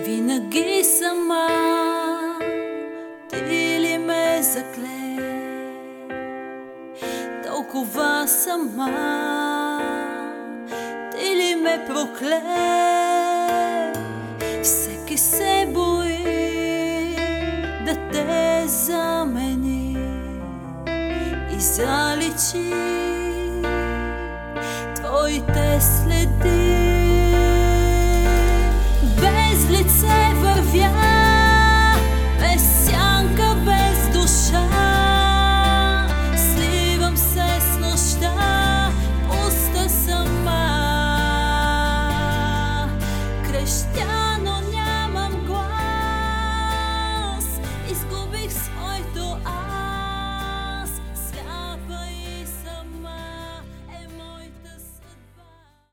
Винаги сама ти ли ме закле, толкова сама ти ли ме прокле. Всеки се бои да те замени и заличи твоите следи. Без лице вървя